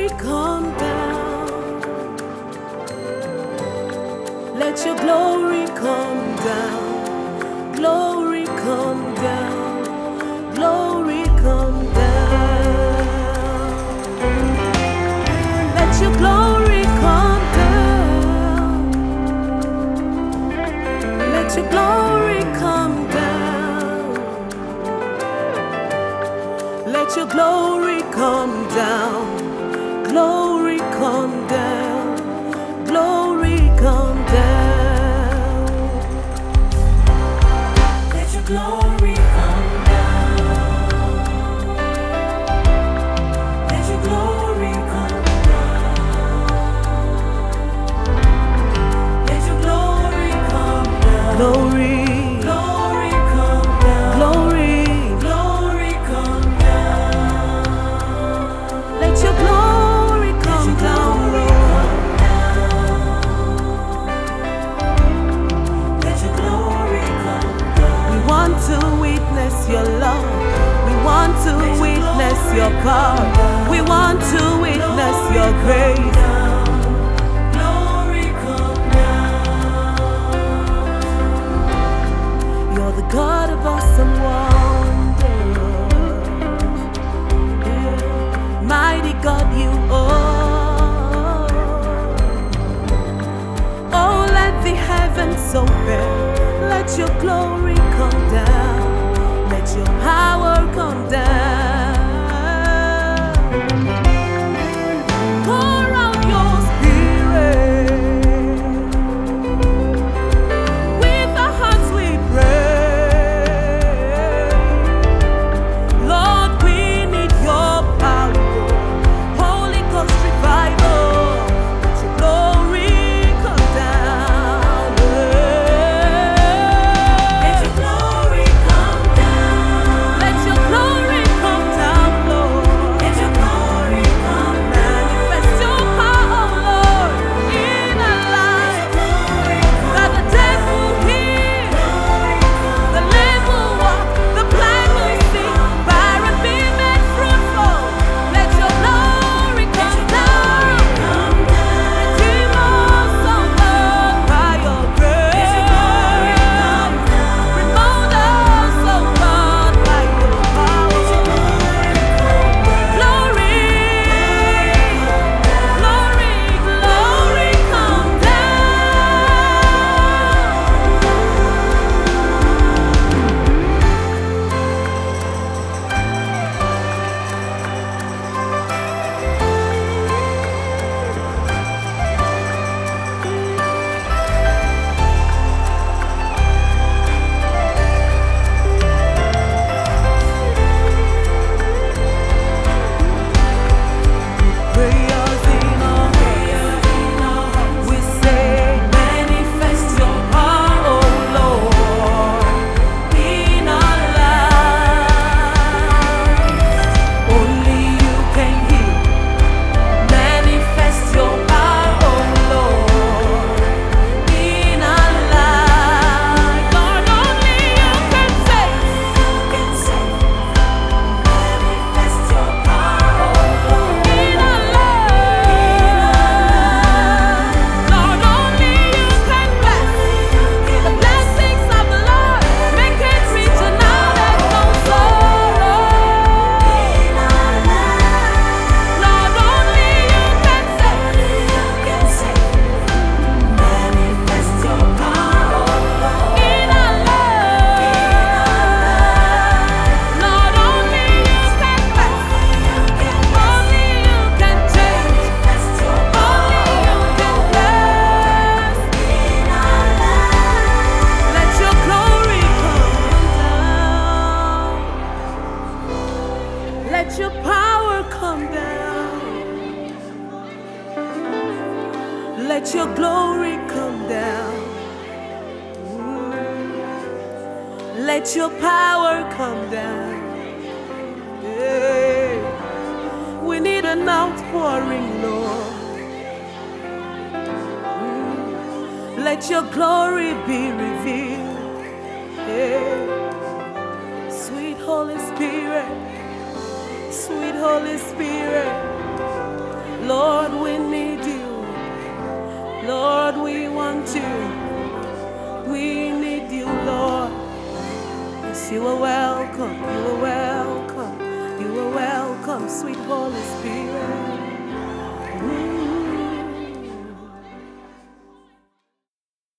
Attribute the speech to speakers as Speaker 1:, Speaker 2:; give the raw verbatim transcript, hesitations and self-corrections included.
Speaker 1: come down. Let your glory come down. Glory come down. Glory come down. Let your glory come down. Let your glory come down. Let your glory come down. Glory come down. Glory come down.
Speaker 2: Let your glory come down. Let your glory come down. Let your glory come down.
Speaker 1: Glory.
Speaker 2: Glory come down.
Speaker 1: Glory.
Speaker 2: Glory come down.
Speaker 1: Let your glory come down, Lord.
Speaker 2: Let your glory come down.
Speaker 1: We want to witness your love. We want to witness your power. We want to witness your grace.
Speaker 2: Glory come down.
Speaker 1: You're the God of awesome wonder. Yeah. Mighty God, you are. Oh, let the heavens open. Let your glory come down. Let your power come down. Pour out your spirit. With our hearts we pray. Lord, we need your power. Holy Ghost revival. Let your glory come down.
Speaker 2: Let your glory come down.
Speaker 1: Let your glory come down, Lord.
Speaker 2: Let your glory come down.
Speaker 1: Manifest your power, Lord, in our lives. That the dead will hear, the lame will walk, the blind will see, barren be made fruitful. Let your glory come down. Redeem us, oh God, by your grace. Remold us, oh God, by your power. Glory, glory, glory, come Prayers in our hearts, we say, manifest your power, oh Lord, in our lives. Only you can heal. Manifest your power, oh Lord, in our lives. Lord, only you can save.
Speaker 2: Manifest your power, Lord.
Speaker 1: In our lives, Lord, only you can bless. The blessings of the Lord make it rich and out of no sorrow. Lord, only you can save.
Speaker 2: Manifest your power, Lord.
Speaker 1: In our lives, Lord, only you can bless. Only you can change. Only you can bless. Let your glory come down. Let your power come down. Let your glory come down. Let your power come down. Hey. We need an outpouring, Lord. Let your glory be revealed. Hey. Sweet Holy Spirit, sweet Holy Spirit, Lord, we need you. Lord, we want you. We need you, Lord. Yes, you are welcome. You are welcome. You are welcome, sweet Holy Spirit.